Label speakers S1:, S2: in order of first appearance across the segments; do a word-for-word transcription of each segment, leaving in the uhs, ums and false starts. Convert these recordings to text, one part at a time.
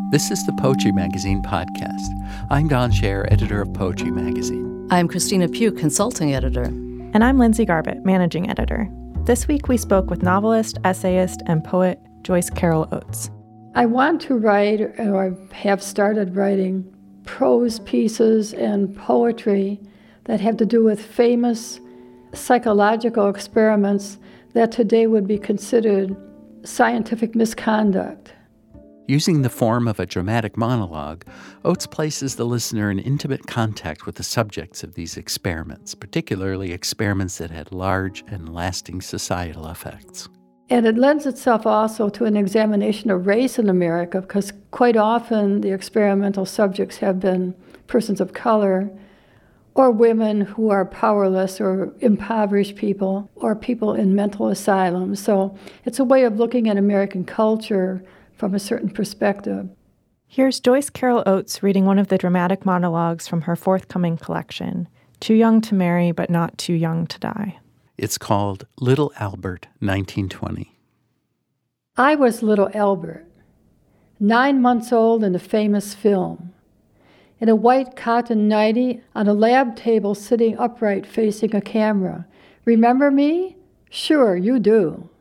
S1: This is the Poetry Magazine podcast. I'm Don Scher, editor of Poetry Magazine.
S2: I'm Christina Pugh, consulting editor.
S3: And I'm Lindsay Garbett, managing editor. This week we spoke with novelist, essayist, and poet Joyce Carol Oates.
S4: I want to write, or have started writing, prose pieces and poetry that have to do with famous psychological experiments that today would be considered scientific misconduct.
S1: Using the form of a dramatic monologue, Oates places the listener in intimate contact with the subjects of these experiments, particularly experiments that had large and lasting societal effects.
S4: And it lends itself also to an examination of race in America, because quite often the experimental subjects have been persons of color, or women who are powerless or impoverished people, or people in mental asylums. So it's a way of looking at American culture from a certain perspective.
S3: Here's Joyce Carol Oates reading one of the dramatic monologues from her forthcoming collection, Too Young to Marry But Not Too Young to Die.
S1: It's called Little Albert, nineteen twenty.
S4: I was little Albert, nine months old in a famous film, in a white cotton nightie on a lab table sitting upright facing a camera. Remember me? Sure, you do.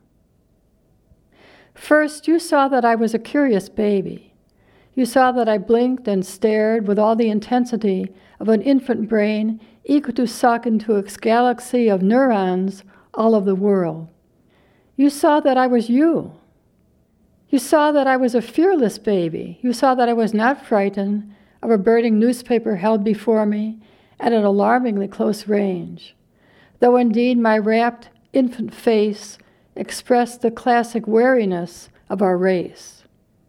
S4: First, you saw that I was a curious baby. You saw that I blinked and stared with all the intensity of an infant brain eager to suck into its galaxy of neurons all of the world. You saw that I was you. You saw that I was a fearless baby. You saw that I was not frightened of a burning newspaper held before me at an alarmingly close range, though indeed my rapt infant face expressed the classic wariness of our race.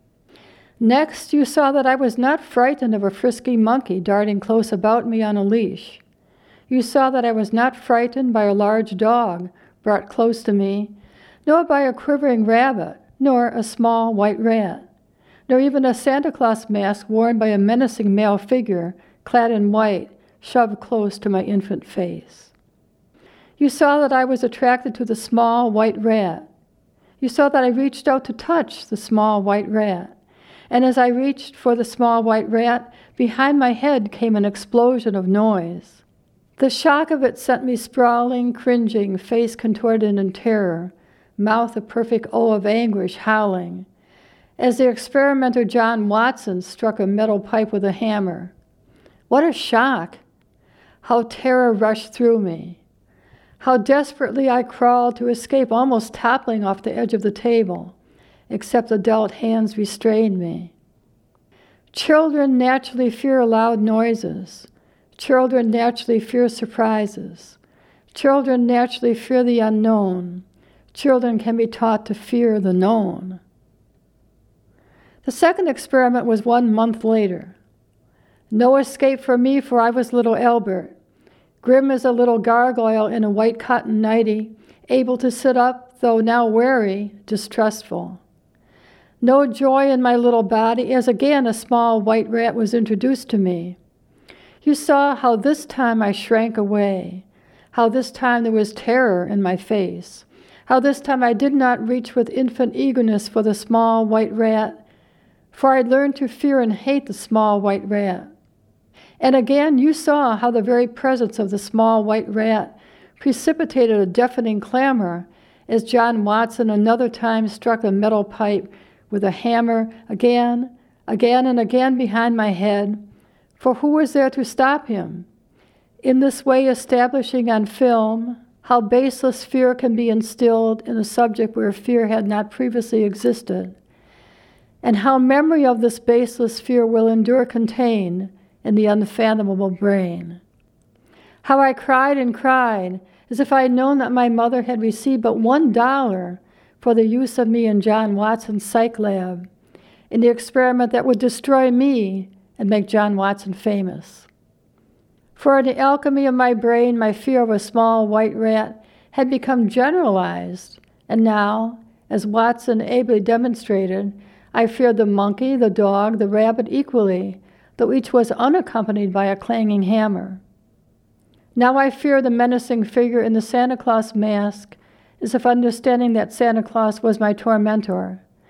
S4: Next, you saw that I was not frightened of a frisky monkey darting close about me on a leash. You saw that I was not frightened by a large dog brought close to me, nor by a quivering rabbit, nor a small white rat, nor even a Santa Claus mask worn by a menacing male figure clad in white shoved close to my infant face. You saw that I was attracted to the small white rat. You saw that I reached out to touch the small white rat. And as I reached for the small white rat, behind my head came an explosion of noise. The shock of it sent me sprawling, cringing, face contorted in terror, mouth a perfect O of anguish, howling, as the experimenter John Watson struck a metal pipe with a hammer. What a shock! How terror rushed through me. How desperately I crawled to escape, almost toppling off the edge of the table, except adult hands restrained me. Children naturally fear loud noises. Children naturally fear surprises. Children naturally fear the unknown. Children can be taught to fear the known. The second experiment was one month later. No escape for me, for I was little Albert, grim as a little gargoyle in a white cotton nightie, able to sit up, though now wary, distrustful. No joy in my little body, as again a small white rat was introduced to me. You saw how this time I shrank away, how this time there was terror in my face, how this time I did not reach with infant eagerness for the small white rat, for I learned to fear and hate the small white rat. And again, you saw how the very presence of the small white rat precipitated a deafening clamor as John Watson another time struck a metal pipe with a hammer again, again and again behind my head, for who was there to stop him? In this way establishing on film how baseless fear can be instilled in a subject where fear had not previously existed, and how memory of this baseless fear will endure contained in the unfathomable brain. How I cried and cried, as if I had known that my mother had received but one dollar for the use of me in John Watson's psych lab, in the experiment that would destroy me and make John Watson famous. For in the alchemy of my brain, my fear of a small white rat had become generalized, and now, as Watson ably demonstrated, I feared the monkey, the dog, the rabbit equally, though each was unaccompanied by a clanging hammer. Now I fear the menacing figure in the Santa Claus mask, as if understanding that Santa Claus was my tormentor,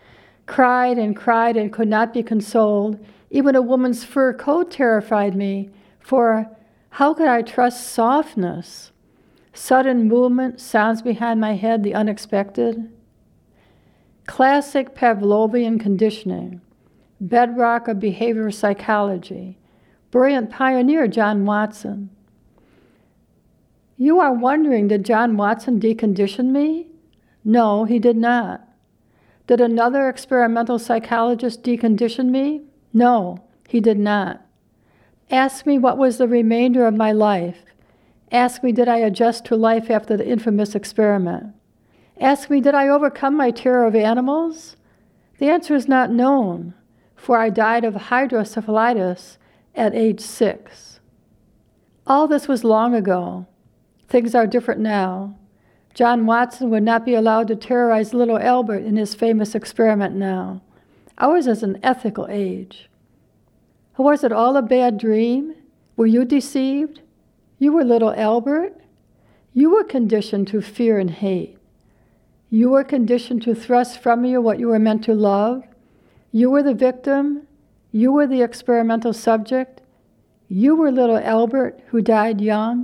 S4: cried and cried and could not be consoled. Even a woman's fur coat terrified me, for how could I trust softness? Sudden movement, sounds behind my head, the unexpected. Classic Pavlovian conditioning, bedrock of behavioral psychology, brilliant pioneer John Watson. You are wondering, did John Watson decondition me? No, he did not. Did another experimental psychologist decondition me? No, he did not. Ask me what was the remainder of my life. Ask me, did I adjust to life after the infamous experiment? Ask me, did I overcome my terror of animals? The answer is not known, for I died of hydrocephalitis at age six. All this was long ago. Things are different now. John Watson would not be allowed to terrorize little Albert in his famous experiment now. Ours is an ethical age. Was it all a bad dream? Were you deceived? You were little Albert. You were conditioned to fear and hate. You were conditioned to thrust from you what you were meant to love. You were the victim. You were the experimental subject. You were little Albert who died young.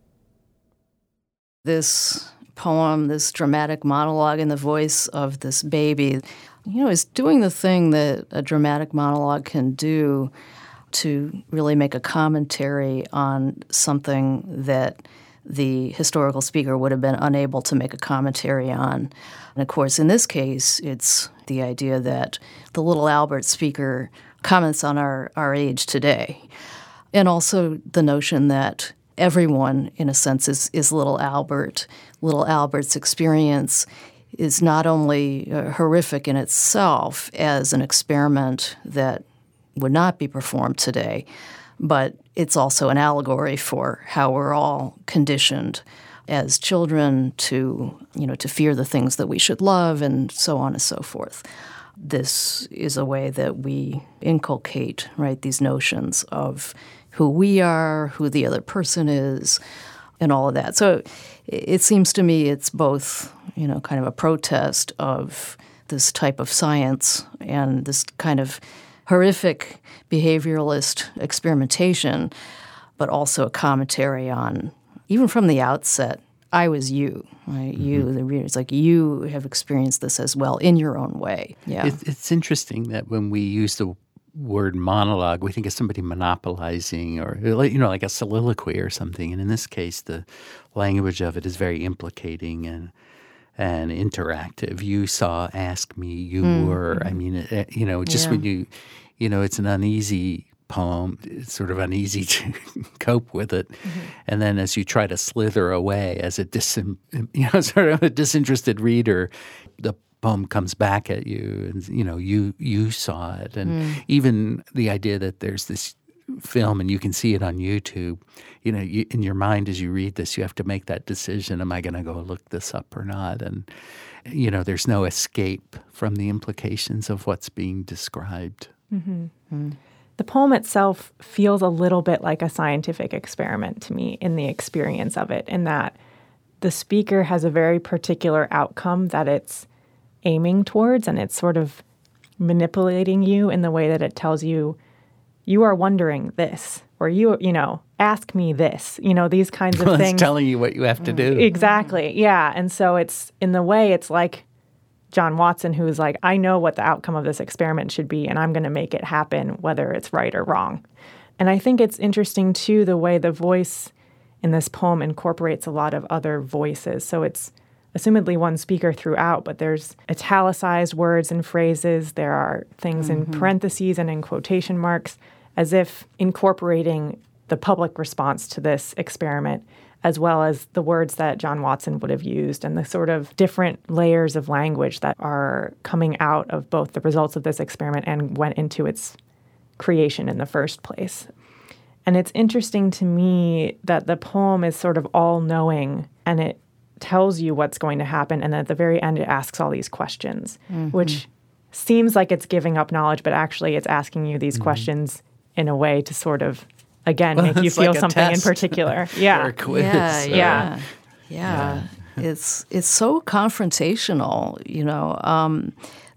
S2: This poem, this dramatic monologue in the voice of this baby, you know, is doing the thing that a dramatic monologue can do to really make a commentary on something that the historical speaker would have been unable to make a commentary on. And of course, in this case, it's the idea that the little Albert speaker comments on our, our age today. And also the notion that everyone, in a sense, is, is little Albert. Little Albert's experience is not only uh, horrific in itself as an experiment that would not be performed today, but it's also an allegory for how we're all conditioned as children to, you know, to fear the things that we should love and so on and so forth. This is a way that we inculcate, right, these notions of who we are, who the other person is, and all of that. So it seems to me it's both, you know, kind of a protest of this type of science and this kind of horrific behavioralist experimentation, but also a commentary on, even from the outset, I was you, right? Mm-hmm. You, the reader. It's like you have experienced this as well in your own way. Yeah,
S1: it, it's interesting that when we use the word monologue, we think of somebody monopolizing or, you know, like a soliloquy or something. And in this case, the language of it is very implicating and and interactive. You saw, ask me, you mm-hmm. were. I mean, it, you know, just yeah. when you, you know, it's an uneasy poem. It's sort of uneasy to cope with it. Mm-hmm. And then as you try to slither away as a dis, you know, sort of a disinterested reader, the poem comes back at you, and you know you you saw it, and mm. even the idea that there's this film and you can see it on YouTube. You know, you, in your mind as you read this, you have to make that decision: am I going to go look this up or not? And you know, there's no escape from the implications of what's being described.
S3: Mm-hmm. Mm. The poem itself feels a little bit like a scientific experiment to me in the experience of it, in that the speaker has a very particular outcome that it's aiming towards, and it's sort of manipulating you in the way that it tells you, you are wondering this, or you, you know, ask me this, you know, these kinds of
S1: well,
S3: things.
S1: It's telling you what you have to do.
S3: Exactly, yeah. And so it's, in the way, it's like John Watson, who's like, I know what the outcome of this experiment should be, and I'm going to make it happen, whether it's right or wrong. And I think it's interesting, too, the way the voice in this poem incorporates a lot of other voices. So it's assumedly one speaker throughout, but there's italicized words and phrases. There are things mm-hmm. in parentheses and in quotation marks, as if incorporating the public response to this experiment, as well as the words that John Watson would have used and the sort of different layers of language that are coming out of both the results of this experiment and went into its creation in the first place. And it's interesting to me that the poem is sort of all-knowing, and it tells you what's going to happen, and at the very end it asks all these questions, mm-hmm. which seems like it's giving up knowledge, but actually it's asking you these mm-hmm. questions in a way to sort of, again, well, make you feel like something in particular. Yeah.
S1: Or a quiz.
S2: Yeah,
S1: or,
S2: yeah. Yeah. yeah. It's it's so confrontational, you know. Um,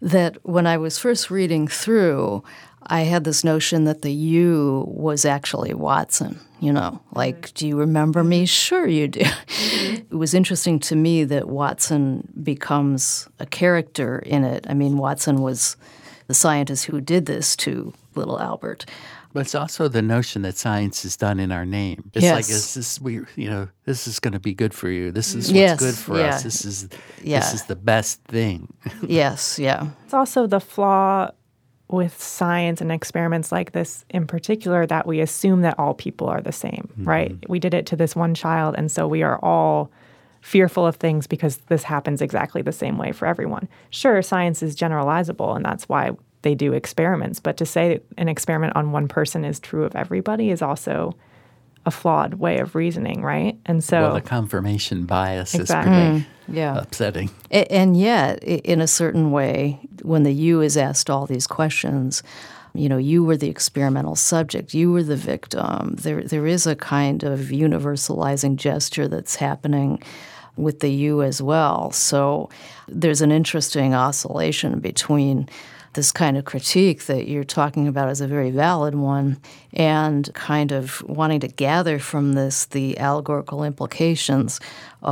S2: that when I was first reading through, I had this notion that the you was actually Watson. You know, like, do you remember me? Sure you do. It was interesting to me that Watson becomes a character in it. I mean, Watson was the scientist who did this to little Albert.
S1: But it's also the notion that science is done in our name. It's
S2: yes.
S1: like, is this, we, you know, this is going to be good for you. This is what's
S2: yes,
S1: good for
S2: yeah.
S1: us. This is
S2: yeah.
S1: this is the best thing.
S2: Yes, yeah.
S3: It's also the flaw with science and experiments like this in particular that we assume that all people are the same, mm-hmm. right? We did it to this one child, and so we are all fearful of things because this happens exactly the same way for everyone. Sure, science is generalizable, and that's why they do experiments, but to say an experiment on one person is true of everybody is also a flawed way of reasoning, right? And so,
S1: well, the confirmation bias
S3: exactly.
S1: is pretty
S2: mm, yeah.
S1: upsetting.
S2: And yet, in a certain way, when the you is asked all these questions, you know, you were the experimental subject, you were the victim. There, there is a kind of universalizing gesture that's happening with the you as well. So there's an interesting oscillation between this kind of critique that you're talking about as a very valid one and kind of wanting to gather from this the allegorical implications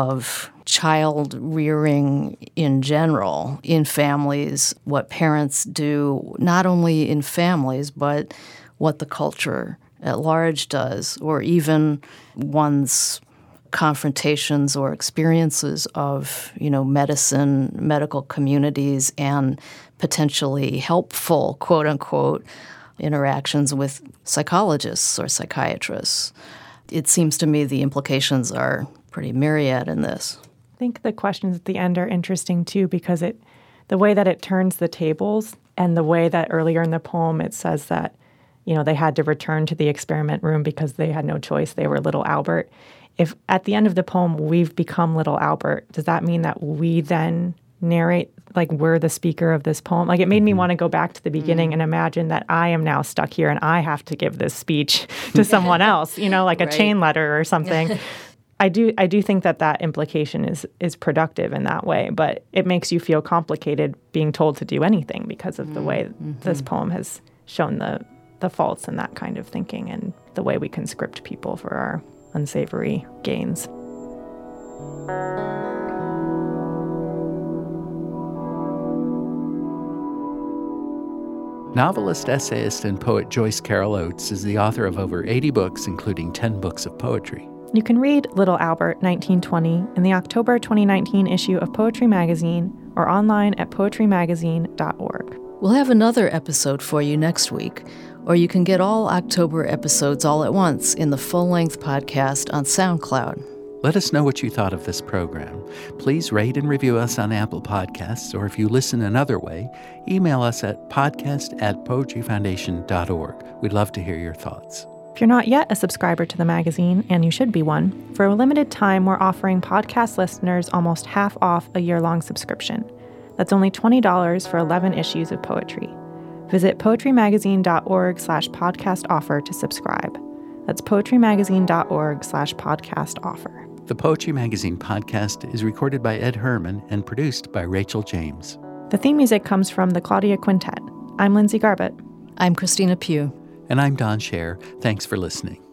S2: of child rearing in general in families, what parents do, not only in families, but what the culture at large does, or even one's confrontations or experiences of, you know, medicine, medical communities, and potentially helpful, quote unquote, interactions with psychologists or psychiatrists. It seems to me the implications are pretty myriad in this.
S3: I think the questions at the end are interesting too, because it, the way that it turns the tables and the way that earlier in the poem it says that, you know, they had to return to the experiment room because they had no choice. They were little Albert. If at the end of the poem we've become little Albert, does that mean that we then narrate, like we're the speaker of this poem? Like it made me want to go back to the beginning mm. and imagine that I am now stuck here and I have to give this speech to someone else, you know, like right. a chain letter or something. I do I do think that that implication is is productive in that way, but it makes you feel complicated being told to do anything because of the way mm-hmm. this poem has shown the, the faults in that kind of thinking and the way we conscript people for our unsavory gains.
S1: Novelist, essayist, and poet Joyce Carol Oates is the author of over eighty books, including ten books of poetry.
S3: You can read Little Albert, nineteen twenty, in the October twenty nineteen issue of Poetry Magazine or online at poetry magazine dot org.
S2: We'll have another episode for you next week, or you can get all October episodes all at once in the full-length podcast on SoundCloud.
S1: Let us know what you thought of this program. Please rate and review us on Apple Podcasts, or if you listen another way, email us at podcast at poetry foundation dot org. We'd love to hear your thoughts.
S3: If you're not yet a subscriber to the magazine, and you should be one, for a limited time we're offering podcast listeners almost half off a year-long subscription. That's only twenty dollars for eleven issues of poetry. Visit poetry magazine dot org slash podcast offer to subscribe. That's poetry magazine dot org slash podcast offer.
S1: The Poetry Magazine podcast is recorded by Ed Herman and produced by Rachel James.
S3: The theme music comes from the Claudia Quintet. I'm Lindsay Garbett.
S2: I'm Christina Pugh.
S1: And I'm Don Scher. Thanks for listening.